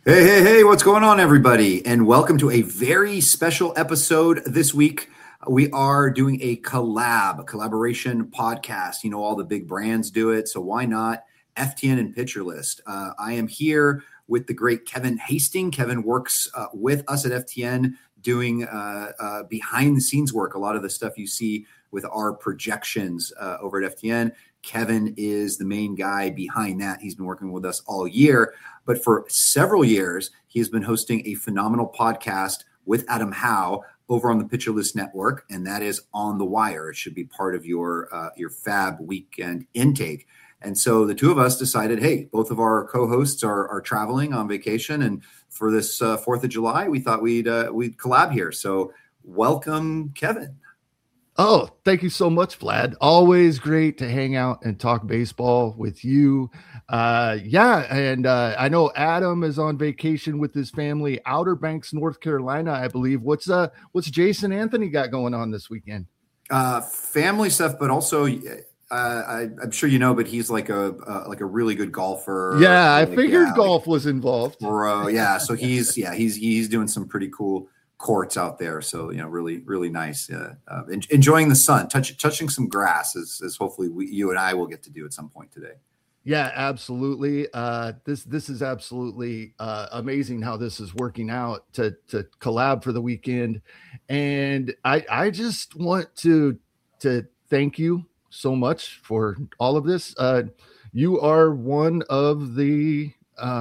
Hey, what's going on, everybody? And welcome to a very special episode this week. We are doing a collaboration podcast. You know, all the big brands do it, so why not FTN and Pitcher List? I am here with the great Kevin Hastings. Kevin works with us at FTN doing behind the scenes work. A lot of the stuff you see with our projections over at FTN. Kevin is the main guy behind that. He's been working with us all year. But for several years, he has been hosting a phenomenal podcast with Adam Howe over on the Pitcher List Network, and that is On the Wire. It should be part of your Fab weekend intake. And so the two of us decided, hey, both of our co-hosts are traveling on vacation, and for this 4th of July, we thought we'd collab here. So welcome, Kevin. Oh, thank you so much, Vlad. Always great to hang out and talk baseball with you. I know Adam is on vacation with his family, Outer Banks, North Carolina, I believe. What's Jason Anthony got going on this weekend? Family stuff, but also I'm sure you know, but he's like a really good golfer. Yeah, I figured golf was involved. Bro, yeah. So he's doing some pretty cool courts out there. So, you know, really nice. Enjoying the sun, touching some grass is hopefully you and I will get to do at some point today. Yeah, absolutely. This is absolutely amazing how this is working out to collab for the weekend. And I just want to thank you so much for all of this. You are one of the,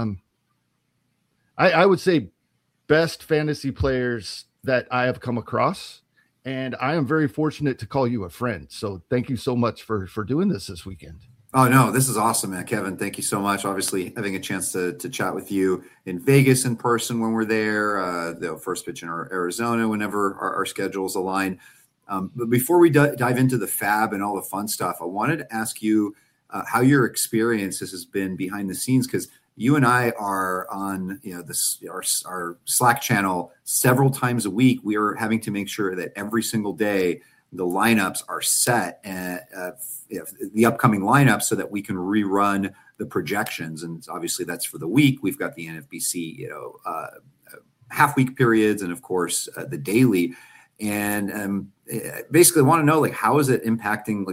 I would say, best fantasy players that I have come across. And I am very fortunate to call you a friend. So thank you so much for doing this weekend. Oh, no, this is awesome, man. Kevin, thank you so much. Obviously, having a chance to chat with you in Vegas in person when we're there, the first pitch in Arizona, whenever our schedules align. But before we dive into the Fab and all the fun stuff, I wanted to ask you how your experience has been behind the scenes, because you and I are on, our Slack channel several times a week. We are having to make sure that every single day the lineups are set, and the upcoming lineups, so that we can rerun the projections. And obviously that's for the week. We've got the NFBC, half week periods, and of course the daily. And basically want to know, like, how is it impacting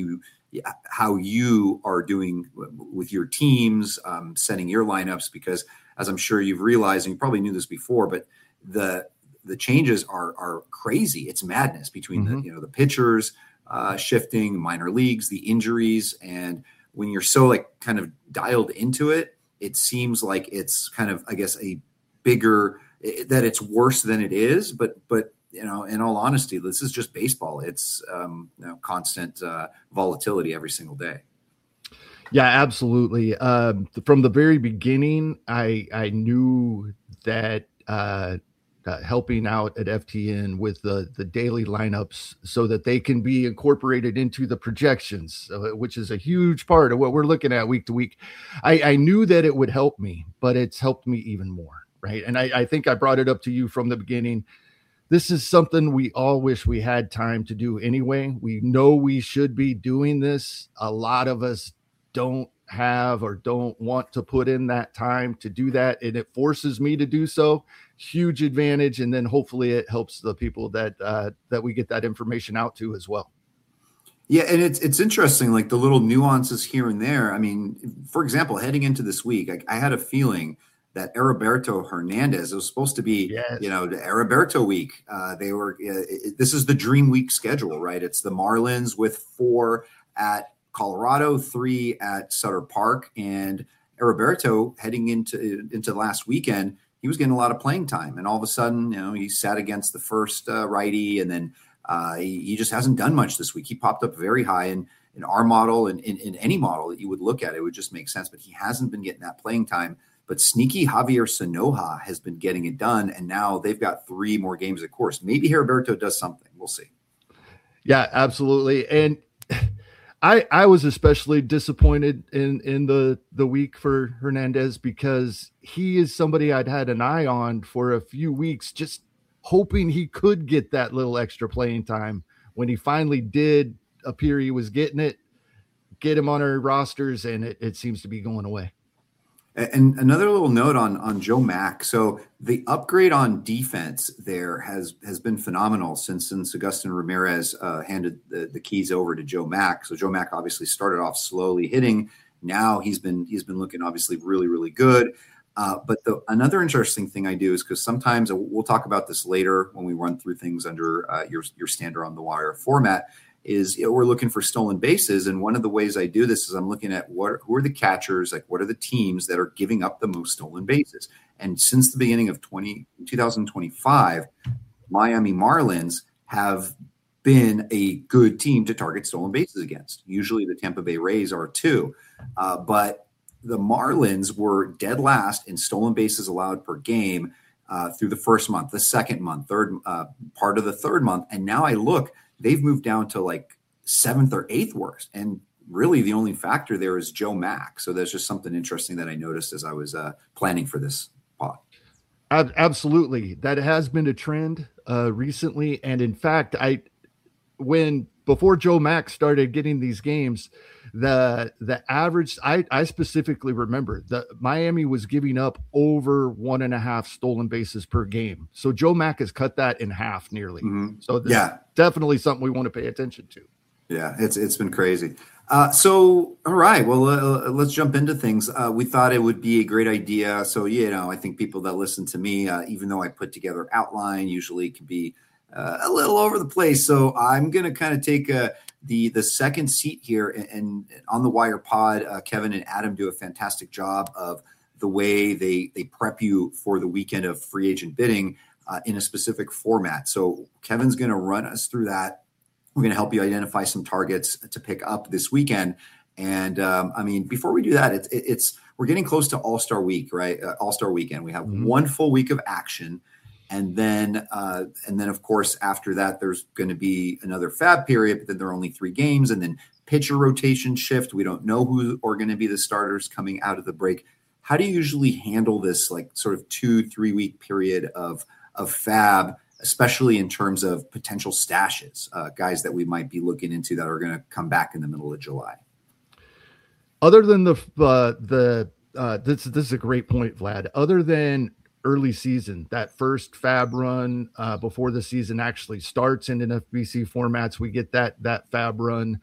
how you are doing with your teams, setting your lineups? Because as I'm sure you've realized, and you probably knew this before, but the changes are crazy. It's madness between the pitchers shifting, minor leagues, the injuries. And when you're so kind of dialed into it, it seems like it's kind of, I guess, a bigger, that it's worse than it is. But in all honesty, this is just baseball. It's constant volatility every single day. Yeah, absolutely. From the very beginning, I knew that helping out at FTN with the daily lineups so that they can be incorporated into the projections, which is a huge part of what we're looking at week to week. I knew that it would help me, but it's helped me even more, right? And I think I brought it up to you from the beginning. This is something we all wish we had time to do anyway. We know we should be doing this. A lot of us don't have or don't want to put in that time to do that, and it forces me to do so. Huge advantage. And then hopefully it helps the people that we get that information out to as well. Yeah, and it's interesting, like the little nuances here and there. I mean, for example, heading into this week, I had a feeling that Heriberto Hernandez, it was supposed to be, Yes. the Heriberto week. This is the dream week schedule, right? It's the Marlins with 4 at Colorado, 3 at Sutter Park, and Heriberto heading into last weekend, he was getting a lot of playing time, and all of a sudden, he sat against the first righty, and then he just hasn't done much this week. He popped up very high in our model, and in any model that you would look at, it would just make sense, but he hasn't been getting that playing time. But sneaky Javier Sanoja has been getting it done, and now they've got 3 more games of course. Maybe Heriberto does something. We'll see. Yeah, absolutely. And I was especially disappointed in the week for Hernandez, because he is somebody I'd had an eye on for a few weeks, just hoping he could get that little extra playing time. When he finally did appear he was getting it, get him on our rosters, and it seems to be going away. And another little note on Joe Mack. So the upgrade on defense there has been phenomenal since Agustin Ramirez handed the keys over to Joe Mack. So Joe Mack obviously started off slowly hitting. Now he's been looking obviously really, really good. But another interesting thing I do is, because sometimes we'll talk about this later when we run through things under your standard on the wire format, is we're looking for stolen bases. And one of the ways I do this is I'm looking at who are the catchers, like what are the teams that are giving up the most stolen bases. And since the beginning of 2025, Miami Marlins have been a good team to target stolen bases against. Usually the Tampa Bay Rays are too. But the Marlins were dead last in stolen bases allowed per game through the first month, the second month, third part of the third month. And now I look, they've moved down to like seventh or eighth worst. And really the only factor there is Joe Mack. So there's just something interesting that I noticed as I was planning for this pod. Absolutely. That has been a trend recently. And in fact, before Joe Mack started getting these games, the average, I specifically remember that Miami was giving up over 1.5 stolen bases per game. So Joe Mack has cut that in half nearly. Mm-hmm. So this is definitely something we want to pay attention to. Yeah, it's been crazy. So, all right, well, let's jump into things. We thought it would be a great idea. So, I think people that listen to me, even though I put together outline, usually can be a little over the place. So I'm going to kind of take the second seat here, and on the Wire Pod, Kevin and Adam do a fantastic job of the way they prep you for the weekend of free agent bidding in a specific format. So Kevin's going to run us through that. We're going to help you identify some targets to pick up this weekend. And before we do that, we're getting close to All-Star Week, right? All-Star Weekend. We have one full week of action. And then, of course, after that, there's going to be another fab period, but then there are only 3 games, and then pitcher rotation shift. We don't know who are going to be the starters coming out of the break. How do you usually handle this, like, sort of 2-3 week period of fab, especially in terms of potential stashes, guys that we might be looking into that are going to come back in the middle of July? Other than this is a great point, Vlad. Other than early season, that first fab run before the season actually starts in NFBC formats, we get that fab run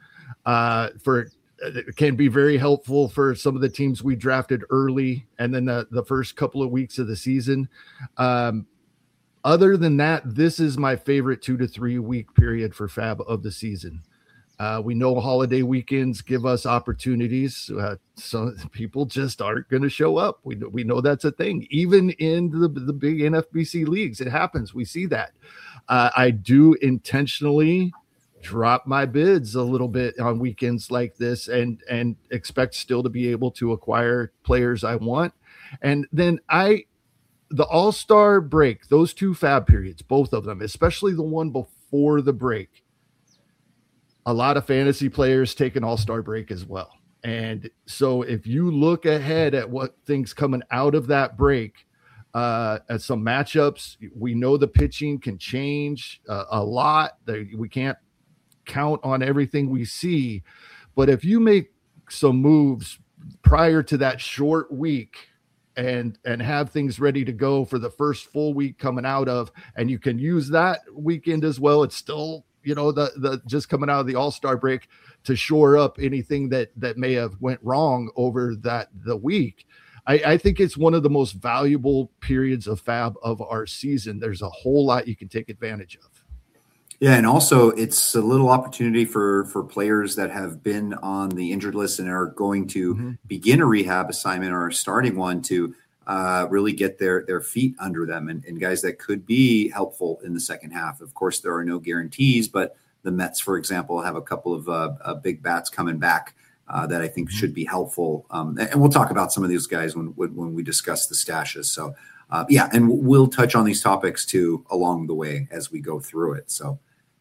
it can be very helpful for some of the teams we drafted early, and then the first couple of weeks of the season. Other than that, this is my favorite 2 to 3 week period for fab of the season. We know holiday weekends give us opportunities. So people just aren't going to show up. We know that's a thing. Even in the big NFBC leagues, it happens. We see that. I do intentionally drop my bids a little bit on weekends like this and expect still to be able to acquire players I want. And then the All-Star break, those 2 fab periods, both of them, especially the one before the break, a lot of fantasy players take an All-Star break as well. And so if you look ahead at what things coming out of that break, at some matchups, we know the pitching can change a lot. We can't count on everything we see. But if you make some moves prior to that short week and have things ready to go for the first full week coming out of, and you can use that weekend as well, it's still, the just coming out of the All-Star break to shore up anything that may have went wrong over the week. I think it's one of the most valuable periods of fab of our season. There's a whole lot you can take advantage of. Yeah, and also it's a little opportunity for players that have been on the injured list and are going to begin a rehab assignment or a starting one to really get their feet under them, and guys that could be helpful in the second half. Of course, there are no guarantees, but the Mets, for example, have a couple of big bats coming back that I think should be helpful. And we'll talk about some of these guys when we discuss the stashes. So, and we'll touch on these topics too along the way as we go through it. So,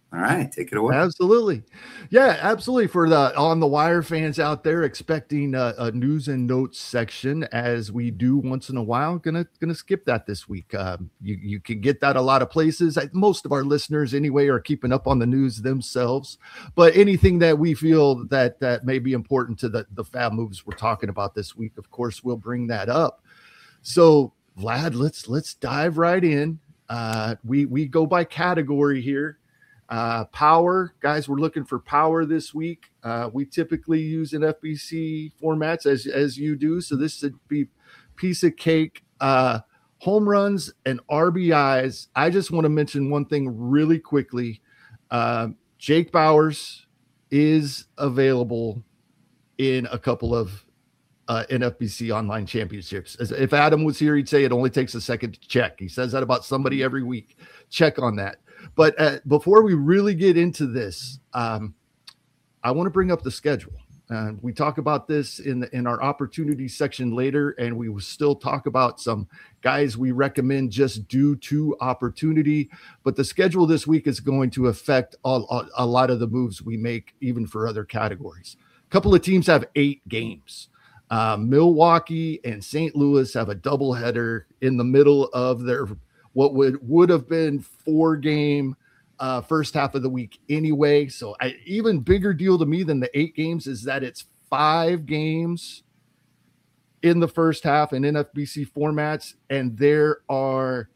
All right, take it away. Absolutely. Yeah, absolutely. For the on the wire fans out there expecting a news and notes section, as we do once in a while, gonna skip that this week. You can get that a lot of places. Most of our listeners anyway are keeping up on the news themselves, but anything that we feel that may be important to the fab moves we're talking about this week, of course, we'll bring that up. So Vlad, let's dive right in. We go by category here. Power, guys, we're looking for power this week. We typically use in FBC formats as you do, so this would be piece of cake. Home runs and RBIs. I just want to mention one thing really quickly. Jake Bauers is available in a couple of NFBC online championships. If Adam was here, he'd say it only takes a second to check. He says that about somebody every week. Check on that. But before we really get into this, I want to bring up the schedule. We talk about this in our opportunity section later, and we will still talk about some guys we recommend just due to opportunity. But the schedule this week is going to affect a lot of the moves we make, even for other categories. A couple of teams have 8 games. Milwaukee and St. Louis have a doubleheader in the middle of their what would have been 4-game first half of the week anyway. So even bigger deal to me than the 8 games is that it's 5 games in the first half in NFBC formats, and there are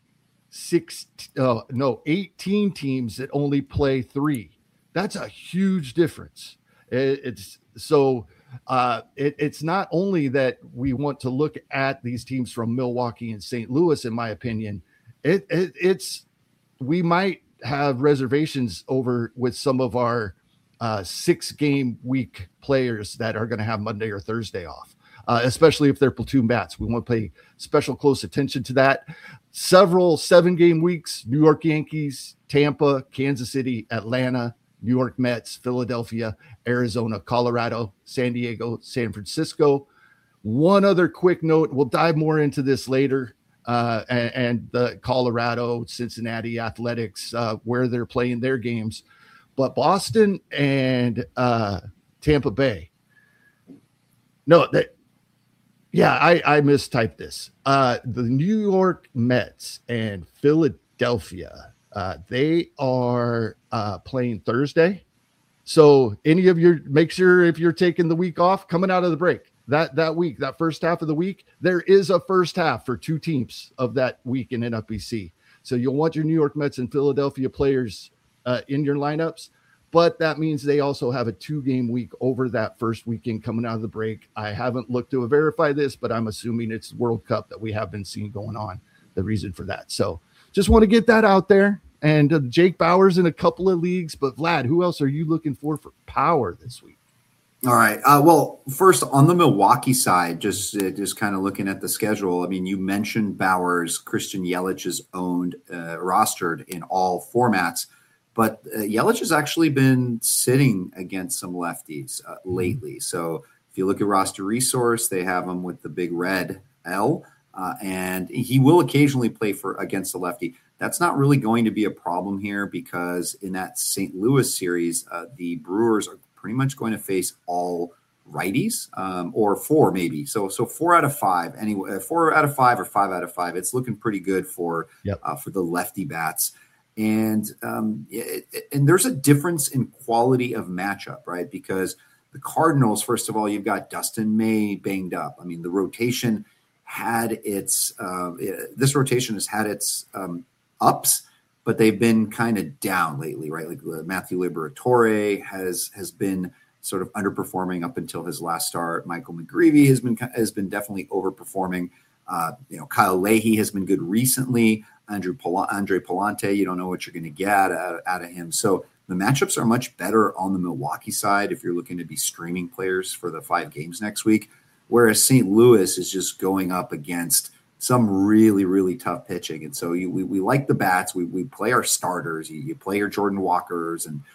18 teams that only play 3. That's a huge difference. It's not only that we want to look at these teams from Milwaukee and St. Louis, in my opinion. It's we might have reservations over with some of our 6-game week players that are going to have Monday or Thursday off, especially if they're platoon bats. We want to pay special close attention to that. Several 7-game weeks: New York Yankees, Tampa, Kansas City, Atlanta, New York Mets, Philadelphia, Arizona, Colorado, San Diego, San Francisco. One other quick note, we'll dive more into this later. And the Colorado, Cincinnati Athletics, where they're playing their games. But Boston and Tampa Bay. No, I mistyped this. The New York Mets and Philadelphia, they are playing Thursday. So make sure if you're taking the week off, coming out of the break, that week, that first half of the week, there is a first half for 2 teams of that week in NFBC. So you'll want your New York Mets and Philadelphia players in your lineups, but that means they also have a 2-game week over that first weekend coming out of the break. I haven't looked to verify this, but I'm assuming it's World Cup that we have been seeing going on, the reason for that. So just want to get that out there. And Jake Bauers in a couple of leagues, but Vlad, who else are you looking for power this week? All right. Well, first on the Milwaukee side, just kind of looking at the schedule. I mean, you mentioned Bauers. Christian Yelich is owned, rostered in all formats, but Yelich has actually been sitting against some lefties lately. So if you look at roster resource, they have him with the big red L, and he will occasionally play against a lefty. That's not really going to be a problem here because in that St. Louis series, the Brewers are pretty much going to face all righties, or 4 maybe. So 4 out of 5 anyway, 4 out of 5 or 5 out of 5. It's looking pretty good for the lefty bats. And there's a difference in quality of matchup, right? Because the Cardinals, first of all, you've got Dustin May banged up. I mean, the rotation had its this rotation has had its ups, but they've been kind of down lately, right? Like Matthew Liberatore has been sort of underperforming up until his last start. Michael McGreevy has been definitely overperforming. Kyle Leahy has been good recently. Andre Palante, you don't know what you're going to get out of him. So the matchups are much better on the Milwaukee side if you're looking to be streaming players for the 5 games next week, whereas St. Louis is just going up against some really, really tough pitching. And so we like the bats. We play our starters. You play your Jordan Walkers and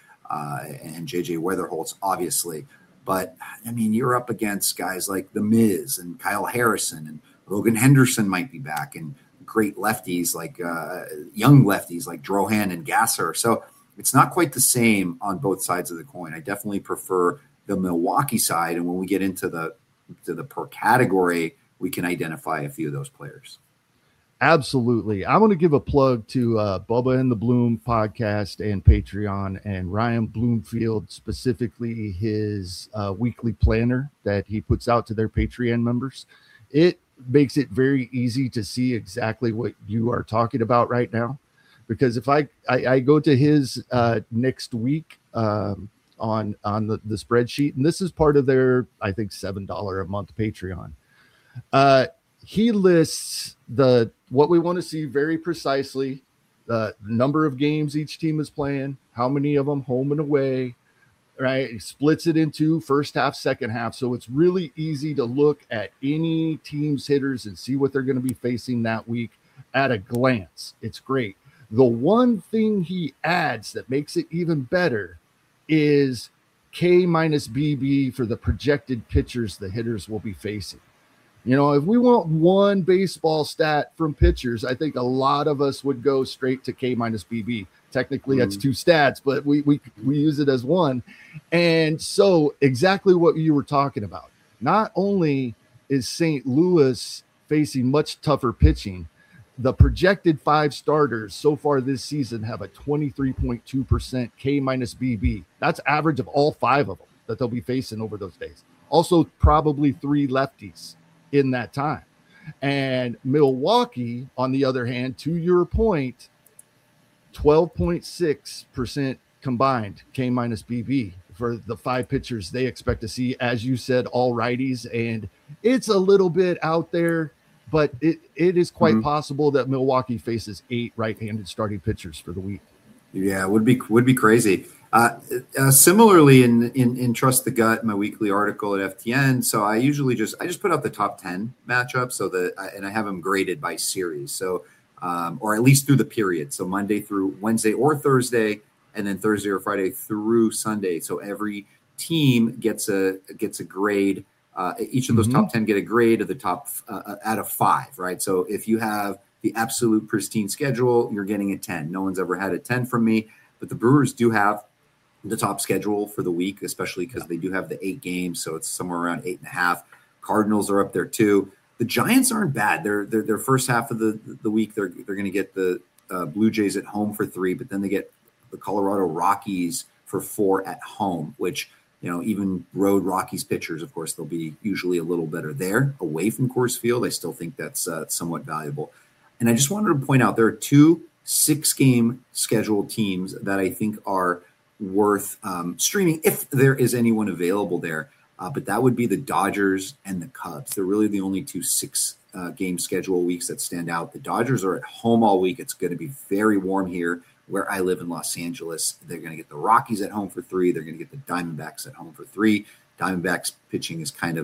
JJ Weatherholtz, obviously. But, I mean, you're up against guys like The Miz and Kyle Harrison, and Logan Henderson might be back, and great lefties like young lefties like Drohan and Gasser. So it's not quite the same on both sides of the coin. I definitely prefer the Milwaukee side. And when we get into the per category, we can identify a few of those players. Absolutely. I want to give a plug to Bubba and the Bloom podcast and Patreon, and Ryan Bloomfield, specifically his weekly planner that he puts out to their Patreon members. It makes it very easy to see exactly what you are talking about right now. Because if I go to his next week on the spreadsheet, and this is part of their, I think, $7 a month Patreon, he lists what we want to see very precisely, the number of games each team is playing, how many of them home and away, right? He splits it into first half, second half. So it's really easy to look at any team's hitters and see what they're going to be facing that week at a glance. It's great. The one thing he adds that makes it even better is K minus BB for the projected pitchers the hitters will be facing. If we want one baseball stat from pitchers, I think a lot of us would go straight to K minus BB. Technically, that's two stats, but we use it as one. And so exactly what you were talking about. Not only is St. Louis facing much tougher pitching, the projected 5 starters so far this season have a 23.2% K minus BB. That's average of all 5 of them that they'll be facing over those days. Also, probably 3 lefties in that time. And Milwaukee, on the other hand, to your point, 12.6% combined K minus BB for the 5 pitchers they expect to see, as you said, all righties. And it's a little bit out there, but it is quite possible that Milwaukee faces 8 right-handed starting pitchers for the week. Yeah, would be crazy. Similarly, in Trust the Gut, my weekly article at FTN. So I usually just put out the top 10 matchups, and I have them graded by series. So, or at least through the period. So Monday through Wednesday or Thursday, and then Thursday or Friday through Sunday. So every team gets a grade. Each of those top 10 get a grade of the top out of 5, right? So if you have the absolute pristine schedule, you're getting a 10. No one's ever had a 10 from me, but the Brewers do have the top schedule for the week, especially because they do have the 8 games. So it's somewhere around 8.5. Cardinals are up there too. The Giants aren't bad. Their first half of the week, they're going to get the Blue Jays at home for 3, but then they get the Colorado Rockies for 4 at home, which, even road Rockies pitchers, of course, they'll be usually a little better there. Away from Coors Field, I still think that's somewhat valuable. And I just wanted to point out there are 2 6-game scheduled teams that I think are worth streaming if there is anyone available there. But that would be the Dodgers and the Cubs. They're really the only 2 6-game schedule weeks that stand out. The Dodgers are at home all week. It's going to be very warm here where I live in Los Angeles. They're going to get the Rockies at home for 3. They're going to get the Diamondbacks at home for 3. Diamondbacks pitching is kind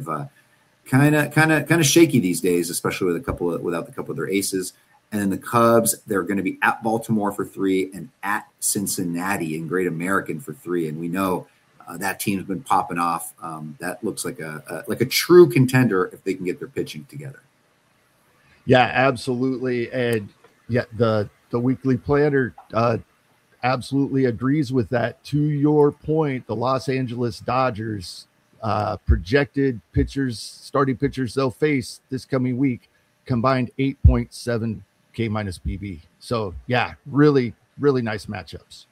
of shaky these days, especially without a couple of their aces. And then the Cubs, they're going to be at Baltimore for 3 and at Cincinnati in Great American for 3. And we know that team's been popping off. That looks like a true contender if they can get their pitching together. Yeah, absolutely. And yeah, the weekly planner absolutely agrees with that. To your point, the Los Angeles Dodgers projected starting pitchers they'll face this coming week, combined 8.7 K minus BB. So yeah, really, really nice matchups.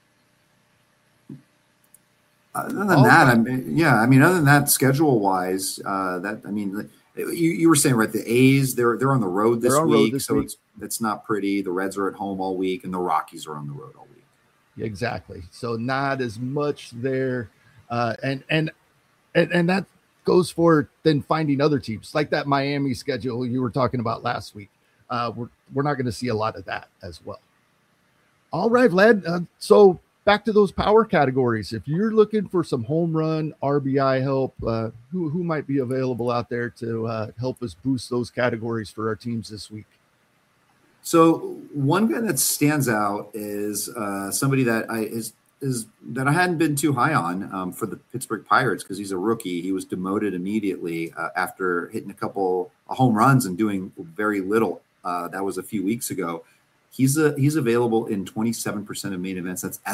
Other than that, schedule wise, you were saying, right, the A's, they're on the road this week, so it's not pretty. The Reds are at home all week, and the Rockies are on the road all week. Exactly. So not as much there, and that goes for then finding other teams like that Miami schedule you were talking about last week. We're not going to see a lot of that as well. All right, Vlad. So back to those power categories. If you're looking for some home run RBI help, who might be available out there to help us boost those categories for our teams this week? So one guy that stands out is somebody that I hadn't been too high on for the Pittsburgh Pirates because he's a rookie. He was demoted immediately after hitting a couple of home runs and doing very little. That was a few weeks ago. He's available in 27% of main events. That's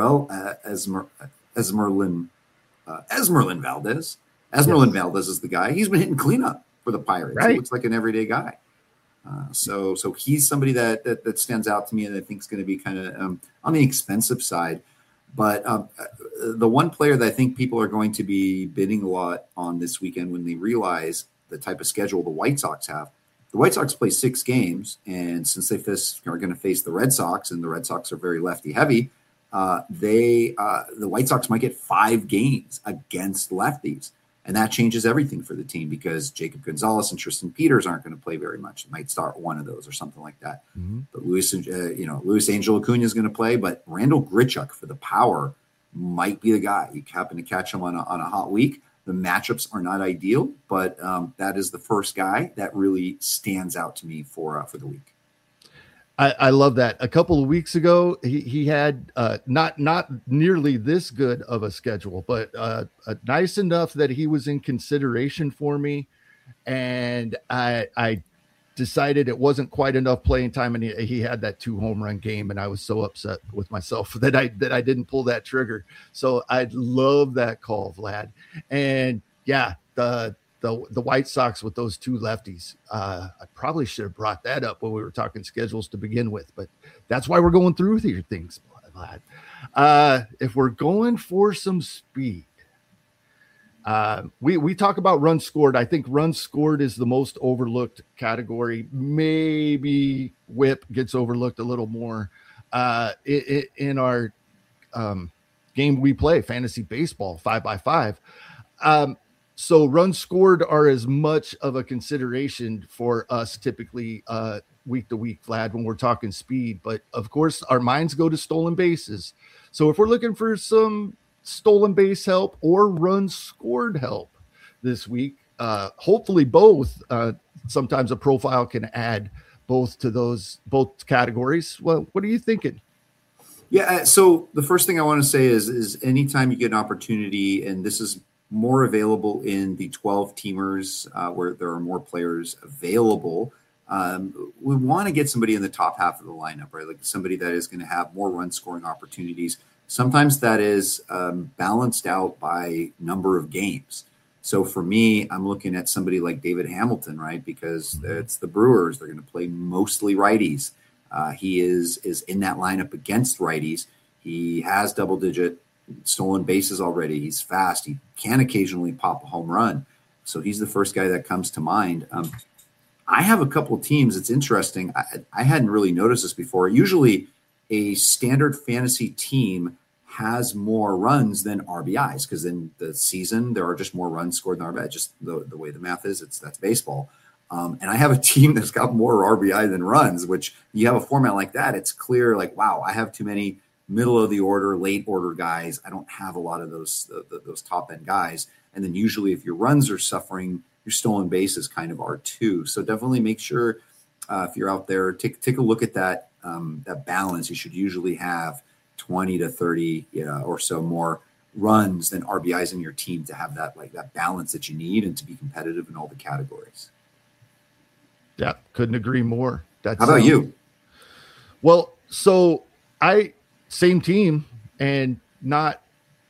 Esmerlin Valdez. Esmerlin Valdez is the guy. He's been hitting cleanup for the Pirates. Right. He looks like an everyday guy. So he's somebody that stands out to me, and I think is going to be kind of on the expensive side. But the one player that I think people are going to be bidding a lot on this weekend when they realize the type of schedule the White Sox have. The White Sox play 6 games, and since they are going to face the Red Sox, and the Red Sox are very lefty heavy, the White Sox might get 5 games against lefties. And that changes everything for the team because Jacob Gonzalez and Tristan Peters aren't going to play very much. They might start one of those or something like that. Mm-hmm. But Luis Angel Acuna is going to play, but Randall Grichuk for the power might be the guy. You happen to catch him on a hot week. The matchups are not ideal, but that is the first guy that really stands out to me for the week. I love that. A couple of weeks ago, he had not nearly this good of a schedule, but nice enough that he was in consideration for me. And I decided it wasn't quite enough playing time, and he had that 2 home run game, and I was so upset with myself that I didn't pull that trigger. So I love that call, Vlad. And yeah, the White Sox with those 2 lefties. I probably should have brought that up when we were talking schedules to begin with, but that's why we're going through these things, Vlad. If we're going for some speed, we talk about runs scored. I think runs scored is the most overlooked category. Maybe whip gets overlooked a little more in our game we play, fantasy baseball, 5x5. So runs scored are as much of a consideration for us typically week to week, Vlad, when we're talking speed. But of course, our minds go to stolen bases. So if we're looking for some stolen base help or runs scored help this week, hopefully both. Sometimes a profile can add both to both categories. Well, what are you thinking? Yeah. So the first thing I want to say is anytime you get an opportunity, and this is more available in the 12 teamers where there are more players available. We want to get somebody in the top half of the lineup, right? Like somebody that is going to have more run scoring opportunities. Sometimes that is balanced out by number of games. So for me, I'm looking at somebody like David Hamilton, right? Because it's the Brewers. They're going to play mostly righties. He is in that lineup against righties. He has double-digit stolen bases already. He's fast. He can occasionally pop a home run. So he's the first guy that comes to mind. I have a couple of teams. It's interesting. I hadn't really noticed this before. Usually a standard fantasy team has more runs than RBIs because in the season there are just more runs scored than RBIs. Just the way the math is, that's baseball. And I have a team that's got more RBI than runs, which you have a format like that. It's clear like, wow, I have too many middle of the order, late order guys. I don't have a lot of those top end guys. And then usually if your runs are suffering, your stolen bases kind of are too. So definitely make sure if you're out there, take a look at that balance. You should usually have 20 to 30 or so more runs than RBIs in your team to have that balance that you need and to be competitive in all the categories. Yeah, couldn't agree more. How about you? Well, so same team and not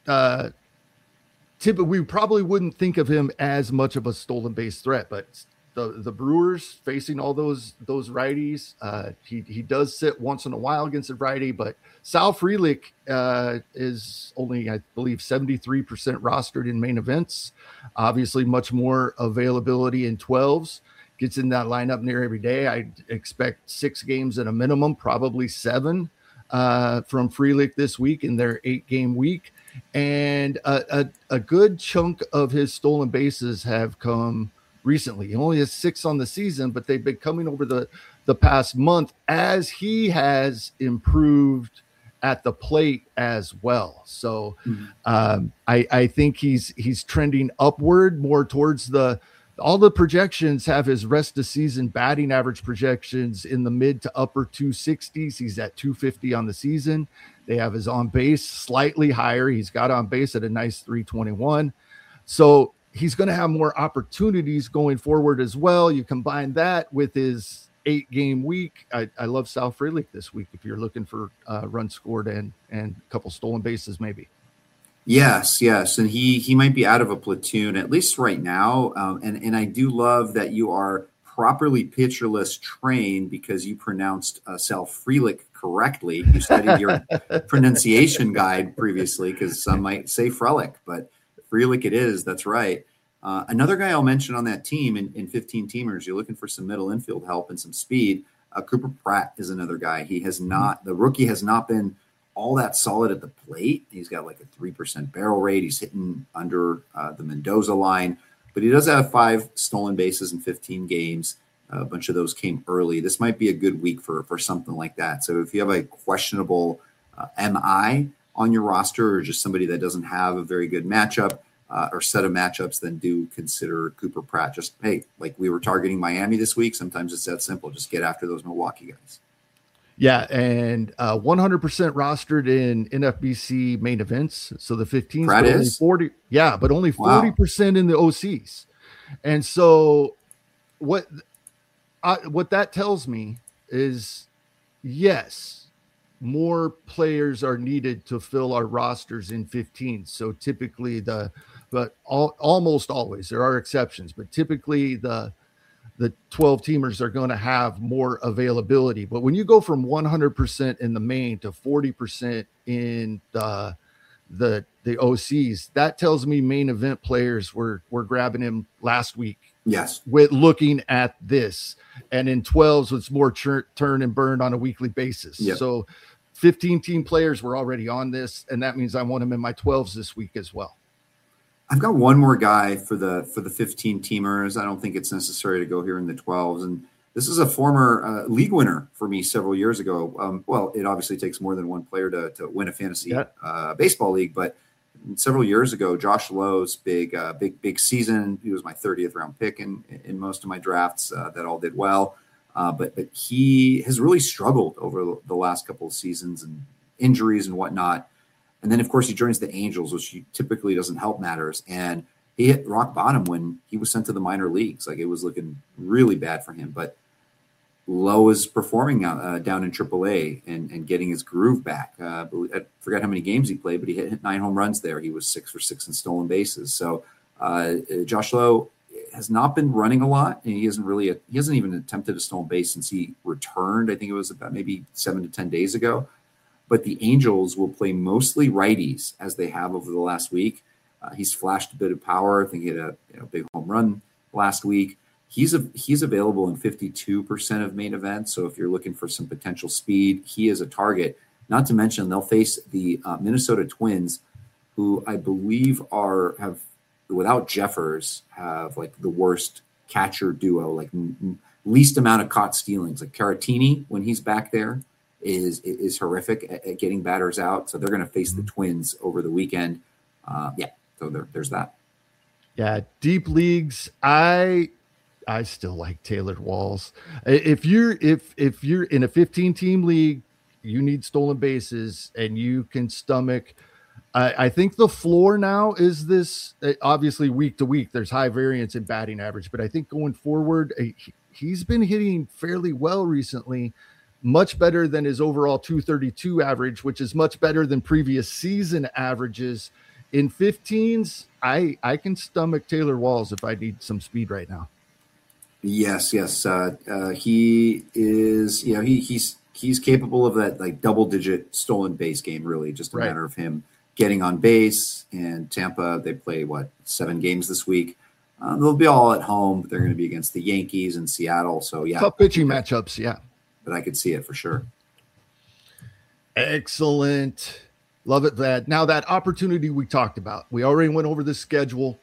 we probably wouldn't think of him as much of a stolen base threat, but the Brewers facing all those righties, he does sit once in a while against a righty, but Sal Frelick is only, I believe, 73% rostered in main events. Obviously, much more availability in 12s. Gets in that lineup near every day. I expect 6 games at a minimum, probably 7 from Frelick this week in their 8-game week. And a good chunk of his stolen bases have come recently. He only has 6 on the season, but they've been coming over the past month as he has improved at the plate as well. So I think he's trending upward more towards all the projections have his rest of season batting average projections in the mid to upper 260s. He's at 250 on the season. They have his on base slightly higher. He's got on base at a nice 321. So he's going to have more opportunities going forward as well. You combine that with his 8-game week, I love Sal Frelick this week if you're looking for runs scored and a couple stolen bases maybe. Yes, and he might be out of a platoon at least right now. And I do love that you are properly pitcher list trained because you pronounced Sal Frelick correctly. You studied your pronunciation guide previously because some might say Frelick, but Frelick it is. That's right. Another guy I'll mention on that team in 15 teamers, you're looking for some middle infield help and some speed. Cooper Pratt is another guy. He has not, the rookie has not been all that solid at the plate. He's got like a 3% barrel rate. He's hitting under the Mendoza line, but he does have 5 stolen bases in 15 games. A bunch of those came early. This might be a good week for something like that. So if you have a questionable MI on your roster or just somebody that doesn't have a very good matchup or set of matchups, then do consider Cooper Pratt. Just, hey, like we were targeting Miami this week. Sometimes it's that simple. Just get after those Milwaukee guys. Yeah, and 100% rostered in NFBC main events. So the 15s, but only 40. Yeah, but only 40% in the OCs. And so what that tells me is, yes, more players are needed to fill our rosters in 15. So typically almost always, there are exceptions, but typically the 12 teamers are going to have more availability. But when you go from 100% in the main to 40% in the OCs, that tells me main event players were grabbing him last week. Yes. With looking at this, and in 12s, it's more turn and burn on a weekly basis. Yep. So 15 team players were already on this, and that means I want him in my 12s this week as well. I've got one more guy for the 15 teamers. I don't think it's necessary to go here in the 12s. And this is a former league winner for me several years ago. Well, it obviously takes more than one player to win a fantasy baseball league, but several years ago, Josh Lowe's big season. He was my 30th round pick in most of my drafts that all did well. But he has really struggled over the last couple of seasons and injuries and whatnot. And then, of course, he joins the Angels, which typically doesn't help matters. And he hit rock bottom when he was sent to the minor leagues. Like, it was looking really bad for him. But Lowe is performing down in AAA and getting his groove back. I forgot how many games he played, but he hit 9 home runs there. He was 6 for 6 in stolen bases. So Josh Lowe has not been running a lot, and he hasn't even attempted a stolen base since he returned. I think it was about maybe 7 to 10 days ago. But the Angels will play mostly righties as they have over the last week. He's flashed a bit of power. I think he had a big home run last week. He's available in 52% of main events. So if you're looking for some potential speed, he is a target. Not to mention they'll face the Minnesota Twins, who I believe have without Jeffers have like the worst catcher duo, like least amount of caught stealings. Like Caratini, when he's back there, is horrific at getting batters out. So they're going to face the Twins over the weekend. So there's that. Yeah, deep leagues. I still like Taylor Walls. If you're in a 15-team league, you need stolen bases and you can stomach. I think the floor now is this. Obviously, week to week, there's high variance in batting average, but I think going forward, he's been hitting fairly well recently. Much better than his overall 232 average, which is much better than previous season averages. In 15s, I can stomach Taylor Walls if I need some speed right now. Yes. He is, he's capable of that like double-digit stolen base game, really. Just a matter of him getting on base. And Tampa, they play, 7 games this week. They'll be all at home, but they're going to be against the Yankees and Seattle. So, yeah. Tough pitching matchups, yeah. But I could see it for sure. Excellent. Love it. Now that opportunity we talked about, we already went over the schedule.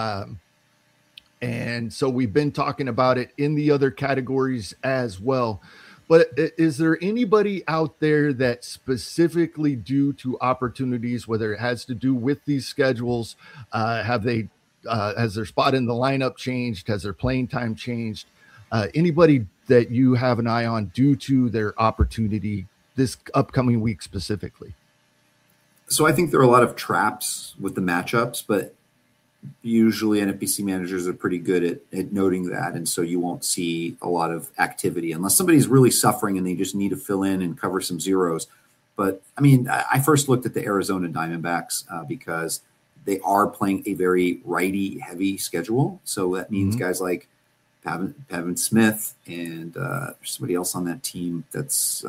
And so we've been talking about it in the other categories as well. But is there anybody out there that specifically due to opportunities, whether it has to do with these schedules, has their spot in the lineup changed? Has their playing time changed? Anybody that you have an eye on due to their opportunity this upcoming week specifically? So I think there are a lot of traps with the matchups, but usually NFBC managers are pretty good at noting that. And so you won't see a lot of activity unless somebody's really suffering and they just need to fill in and cover some zeros. But I mean, I first looked at the Arizona Diamondbacks because they are playing a very righty heavy schedule. So that means guys like Pavin Smith and somebody else on that team that's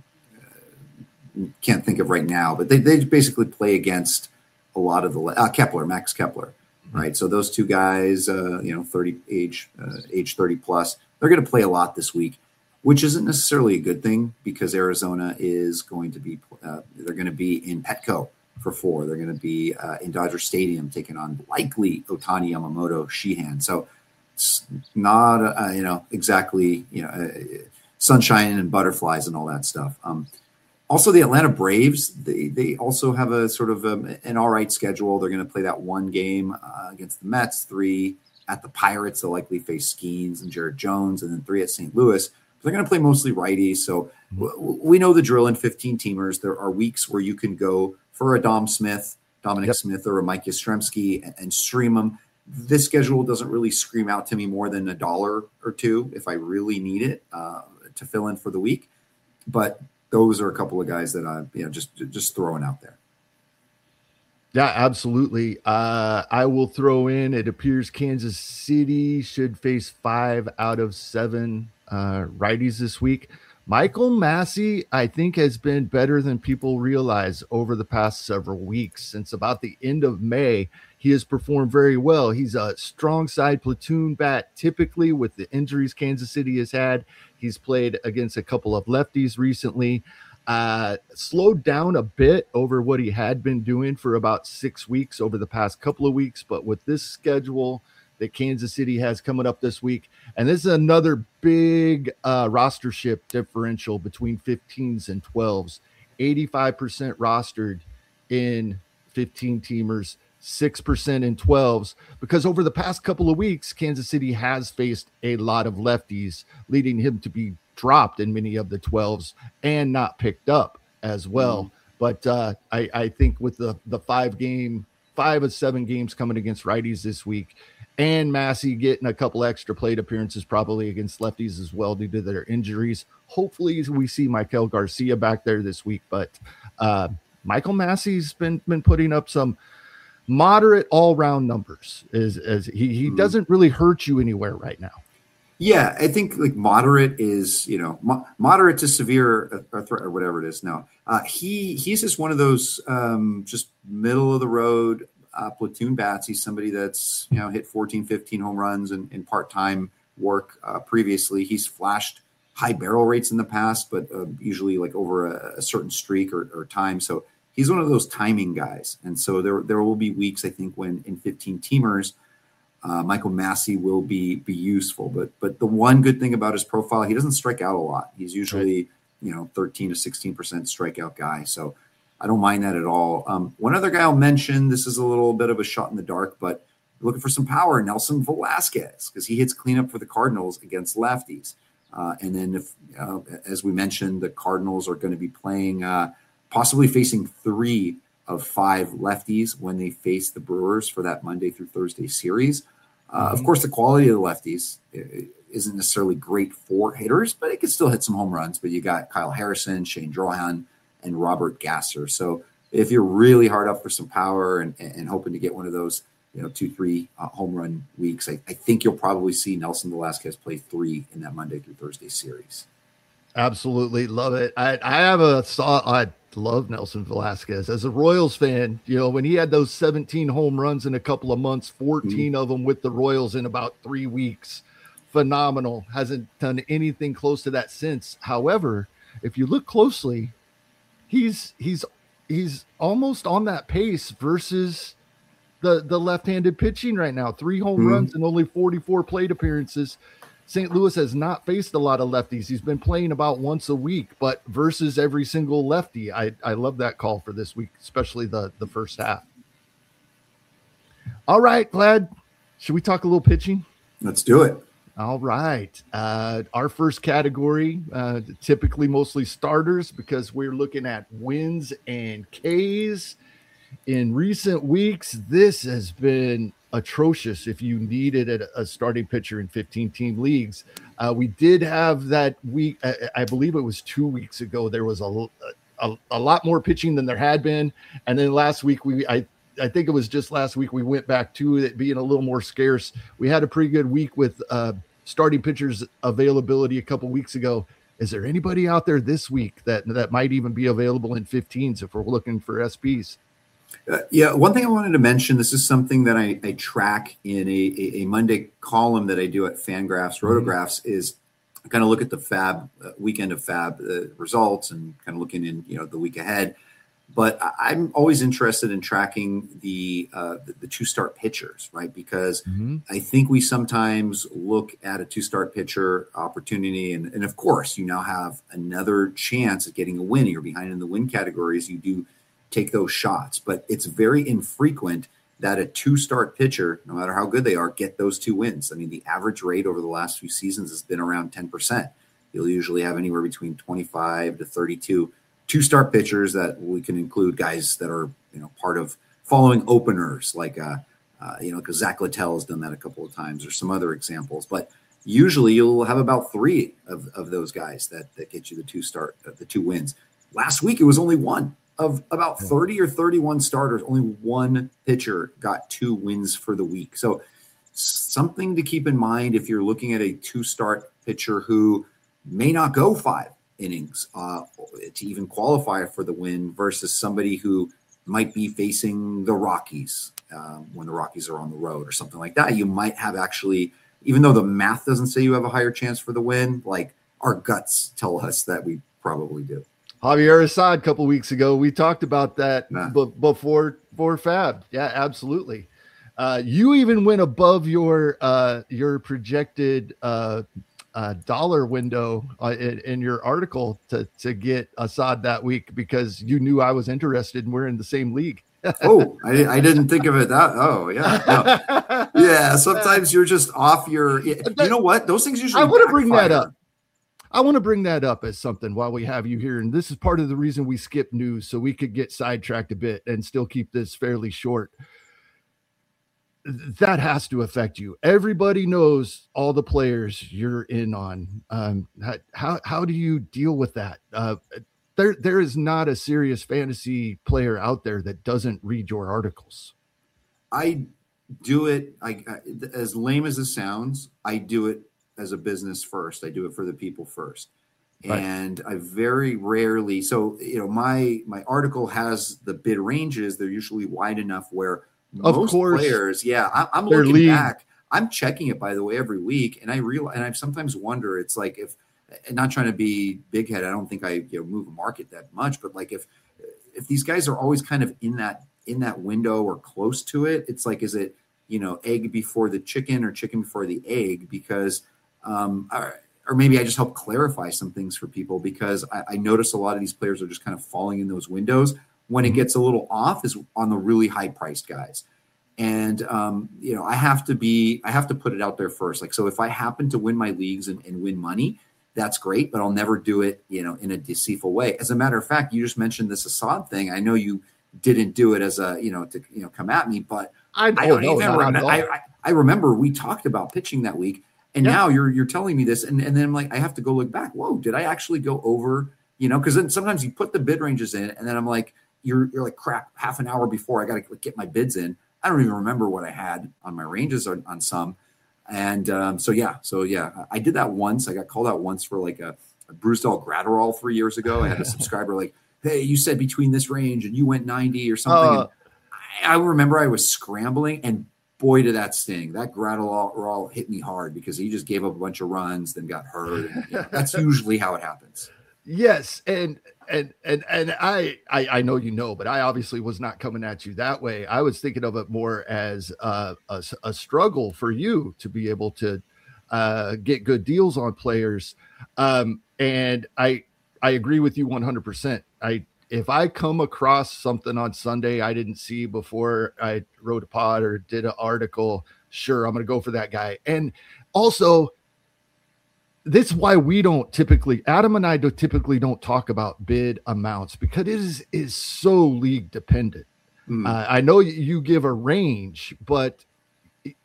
can't think of right now, but they basically play against a lot of the Max Kepler, right? So those two guys, 30 age 30 plus, they're going to play a lot this week, which isn't necessarily a good thing because Arizona is going to be they're going to be in Petco for 4. They're going to be in Dodger Stadium taking on likely Ohtani, Yamamoto, Sheehan. So it's not exactly sunshine and butterflies and all that stuff. Also, the Atlanta Braves, they also have a sort of an all right schedule. They're going to play that one game against the Mets, 3 at the Pirates. They'll likely face Skeens and Jared Jones, and then 3 at St. Louis. They're going to play mostly righties. So we know the drill in 15-teamers. There are weeks where you can go for a Dominic Smith or a Mike Yastrzemski and stream them. This schedule doesn't really scream out to me more than $1 or $2 if I really need it to fill in for the week. But those are a couple of guys that I'm just throwing out there. Yeah, absolutely. I will throw in, it appears Kansas City should face 5 out of 7 righties this week. Michael Massey, I think, has been better than people realize over the past several weeks. Since about the end of May, he has performed very well. He's a strong side platoon bat. Typically, with the injuries Kansas City has had, he's played against a couple of lefties recently. Slowed down a bit over what he had been doing for about 6 weeks over the past couple of weeks. But with this schedule that Kansas City has coming up this week, and this is another big rostership differential between 15s and 12s, 85% rostered in 15-teamers, 6% in 12s, because over the past couple of weeks, Kansas City has faced a lot of lefties, leading him to be dropped in many of the 12s and not picked up as well. But I think with the 5 of 7 games coming against righties this week, and Massey getting a couple extra plate appearances probably against lefties as well due to their injuries, hopefully we see Michael Garcia back there this week. But Michael Massey's been putting up some moderate all-round numbers. As he doesn't really hurt you anywhere right now. Yeah, I think like moderate is, moderate to severe or whatever it is. No, he's just one of those just middle of the road platoon bats. He's somebody that's, hit 14, 15 home runs in part-time work previously. He's flashed high barrel rates in the past, but usually like over a certain streak or time. So he's one of those timing guys. And so there will be weeks, I think, when in 15-teamers, Michael Massey will be useful, but the one good thing about his profile, he doesn't strike out a lot. He's usually, 13 to 16% strikeout guy. So I don't mind that at all. One other guy I'll mention, this is a little bit of a shot in the dark, but looking for some power, Nelson Velasquez, because he hits cleanup for the Cardinals against lefties. And then if, as we mentioned, the Cardinals are going to be playing, possibly facing 3 of 5 lefties when they face the Brewers for that Monday through Thursday series. Of course, the quality of the lefties isn't necessarily great for hitters, but it can still hit some home runs. But you got Kyle Harrison, Shane Drohan, and Robert Gasser. So if you're really hard up for some power and hoping to get one of those, 2-3 home run weeks, I think you'll probably see Nelson Velasquez play 3 in that Monday through Thursday series. Absolutely love it. I love Nelson Velasquez as a Royals fan. When he had those 17 home runs in a couple of months, 14 of them with the Royals in about 3 weeks, phenomenal. Hasn't done anything close to that since. However, if you look closely, he's almost on that pace versus the left-handed pitching right now. 3 home runs and only 44 plate appearances. St. Louis has not faced a lot of lefties. He's been playing about once a week, but versus every single lefty. I love that call for this week, especially the first half. All right, Vlad, should we talk a little pitching? Let's do it. All right. Our first category, typically mostly starters, because we're looking at wins and Ks. In recent weeks, this has been atrocious if you needed a starting pitcher in 15-team leagues. We did have that week. I believe it was 2 weeks ago. There was a lot more pitching than there had been. And then last week, I think it was just last week, we went back to it being a little more scarce. We had a pretty good week with starting pitchers availability a couple weeks ago. Is there anybody out there this week that might even be available in 15s if we're looking for SPs? Yeah, one thing I wanted to mention, this is something that I track in a Monday column that I do at Fangraphs, Rotographs, is kind of look at the Fab weekend of Fab results and kind of looking in, the week ahead. But I'm always interested in tracking the 2-start pitchers, right? Because I think we sometimes look at a 2-start pitcher opportunity, and of course, you now have another chance at getting a win. You're behind in the win categories. You do take those shots, but it's very infrequent that a 2-start pitcher, no matter how good they are, get those 2 wins. I mean, the average rate over the last few seasons has been around 10%. You'll usually have anywhere between 25 to 32 2-start pitchers that we can include guys that are, part of following openers, like, because Zach Littell has done that a couple of times, or some other examples. But usually you'll have about 3 of those guys that get you the 2 wins. Last week, it was only 1. Of about 30 or 31 starters, only 1 pitcher got 2 wins for the week. So something to keep in mind if you're looking at a 2-start pitcher who may not go 5 innings to even qualify for the win versus somebody who might be facing the Rockies when the Rockies are on the road or something like that. You might have actually, even though the math doesn't say you have a higher chance for the win, like our guts tell us that we probably do. Javier Assad, a couple weeks ago, we talked about that before Fab. Yeah, absolutely. You even went above your projected dollar window in your article to get Assad that week because you knew I was interested and we're in the same league. Oh, I didn't think of it that. Oh, yeah. No. Yeah, sometimes you're just off your. You know what? Those things usually. I want to bring that up. I want to bring that up as something while we have you here. And this is part of the reason we skip news, so we could get sidetracked a bit and still keep this fairly short. That has to affect you. Everybody knows all the players you're in on. How do you deal with that? There is not a serious fantasy player out there that doesn't read your articles. I do it. As lame as it sounds, I do it as a business first. I do it for the people first. Right. And I very rarely, so, my article has the bid ranges. They're usually wide enough where most players, I'm looking back. I'm checking it, by the way, every week. And I realize, and I sometimes wonder, it's like if, and not trying to be big head, I don't think I move a market that much, but like if these guys are always kind of in that window or close to it, it's like, is it, egg before the chicken or chicken before the egg? Because, or maybe I just help clarify some things for people because I notice a lot of these players are just kind of falling in those windows. When it gets a little off is on the really high priced guys. And, I have to put it out there first. Like, so if I happen to win my leagues and win money, that's great, but I'll never do it, in a deceitful way. As a matter of fact, you just mentioned this Assad thing. I know you didn't do it as a, to come at me, but I remember we talked about pitching that week. And now you're telling me this, and then I'm like, I have to go look back. Whoa, did I actually go over? Because then sometimes you put the bid ranges in, and then I'm like, you're like, crap. Half an hour before I got to get my bids in. I don't even remember what I had on my ranges on some, and so I did that once. I got called out once for like a Brusdell Gratterall 3 years ago. I had a subscriber like, hey, you said between this range, and you went 90 or something. I remember I was scrambling and. Boy, did that sting. That Gratterall hit me hard because he just gave up a bunch of runs, then got hurt. And, that's usually how it happens. Yes, and I know but I obviously was not coming at you that way. I was thinking of it more as a struggle for you to be able to get good deals on players. And I agree with you 100%. If I come across something on Sunday I didn't see before I wrote a pod or did an article, sure, I'm going to go for that guy. And also, this is why Adam and I typically don't talk about bid amounts because it is so league dependent. I know you give a range, but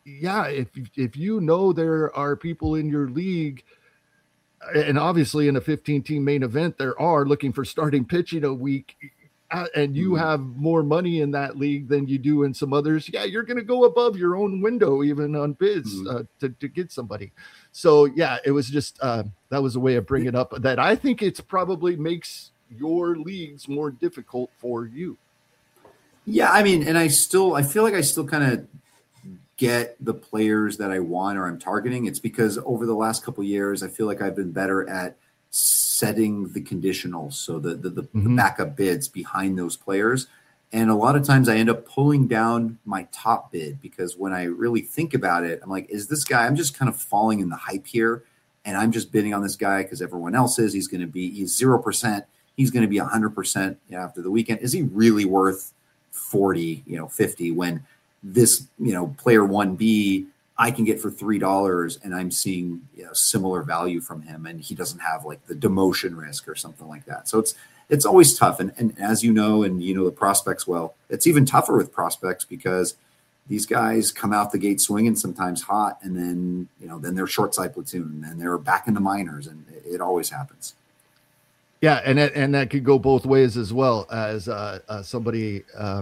yeah, if you know there are people in your league, and obviously in a 15-team main event, there are looking for starting pitching a week, and you have more money in that league than you do in some others, yeah, you're going to go above your own window, even on bids, to get somebody. So yeah, it was just, that was a way of bringing up that I think it's probably makes your leagues more difficult for you. Yeah. I mean, and I feel like I still kind of get the players that I want or I'm targeting. It's because over the last couple of years, I feel like I've been better at setting the conditionals, so the backup bids behind those players. And a lot of times I end up pulling down my top bid because when I really think about it, I'm like, is this guy, I'm just kind of falling in the hype here. And I'm just bidding on this guy because everyone else is. He's 0%. He's going to be 100% after the weekend. Is he really worth 40, 50 when this, player 1B I can get for $3 and I'm seeing similar value from him and he doesn't have like the demotion risk or something like that. So it's always tough. And as you know, and the prospects well, it's even tougher with prospects because these guys come out the gate swinging, sometimes hot, and then, then they're short side platoon and they're back in the minors, and it always happens. Yeah. And that could go both ways as well. As somebody,